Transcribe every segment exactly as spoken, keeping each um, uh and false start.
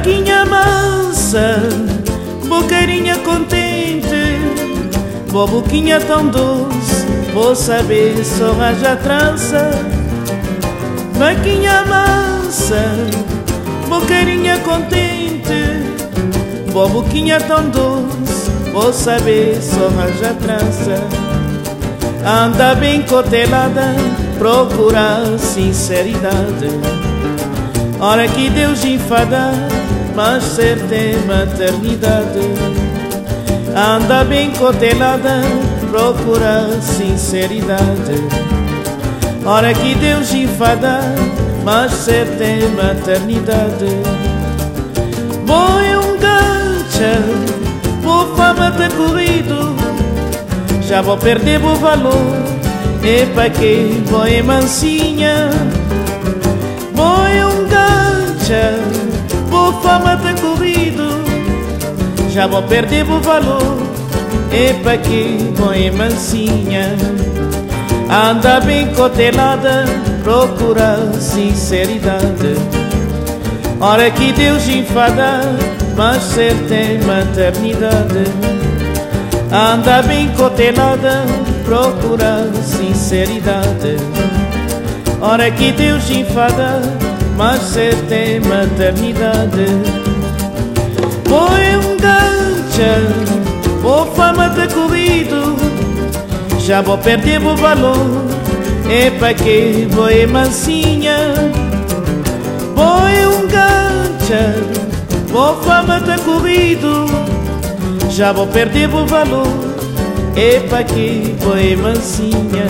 Vaquinha mansa, bocarinha contente, boa boquinha tão doce, vou saber só raja trança. Vaquinha mansa, bocarinha contente, boa boquinha tão doce, vou saber só raja trança. Anda bem cotelada, procura sinceridade. Hora que Deus enfada, mas certa é maternidade. Anda bem cotelada, procura sinceridade. Hora que Deus enfada, mas certa é maternidade. Boi um gancha, vou fama ter corrido, já vou perder o valor. E pra que boi mansinha? Boi um gancha, vou fama ter corrido, já vou perder o valor. E pra que boi mansinha? Anda bem cotelada, procura sinceridade. Hora que Deus enfada, mas certa é maternidade. Anda bem cotelada, procura sinceridade. Hora que Deus enfada, mas certa é maternidade. Foi um gancha, vou fama ter corrido, já vou perder o valor. E pra que boi mansinha? Foi um gancha, vou fama ter corrido, já vou perder o valor. E pra que boi mansinha?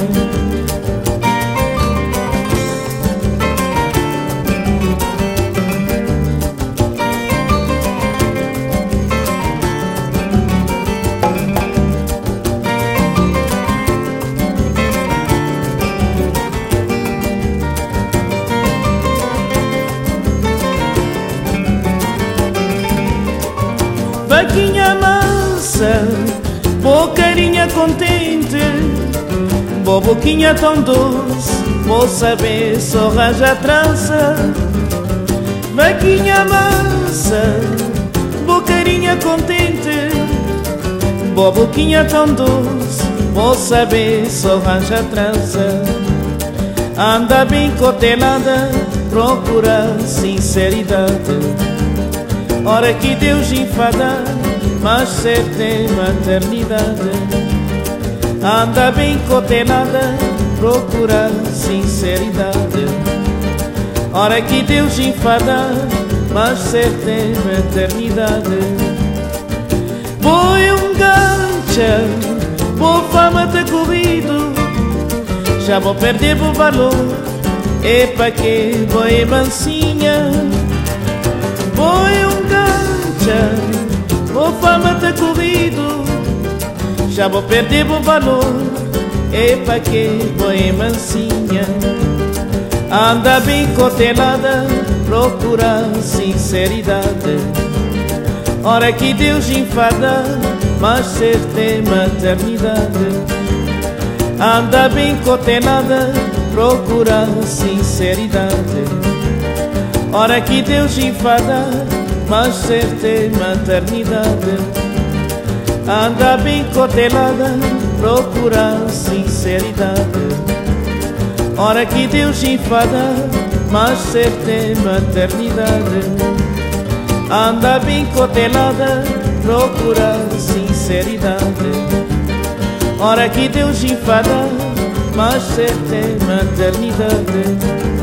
Vaquinha mansa, bocarinha contente, boa boquinha tão doce, vou saber só raja trança. Vaquinha mansa, bocarinha contente, boa boquinha tão doce, vou saber só raja trança. Anda bem cotelada, procura sinceridade. Hora que Deus enfada, mas certa é maternidade. Anda bem cotelada, procura sinceridade. Hora que Deus enfada, mas certa é maternidade. Boi um gancha, vou fama ter corrido, já vou perder o valor. E pra que boi mansinha? Boi um gancha, vou fama ter corrido, já vou perder o valor. E pra que boi mansinha? Anda bem cotelada, procura sinceridade. Hora que Deus enfada, mas certa é maternidade. Anda bem cotelada, procura sinceridade. Hora que Deus enfada, mas certa é maternidade. Anda bem cotelada, procura sinceridade. Hora que Deus enfada, mas certa é maternidade. Anda bem cotelada, procura sinceridade. Hora que Deus enfada, mas certa é maternidade.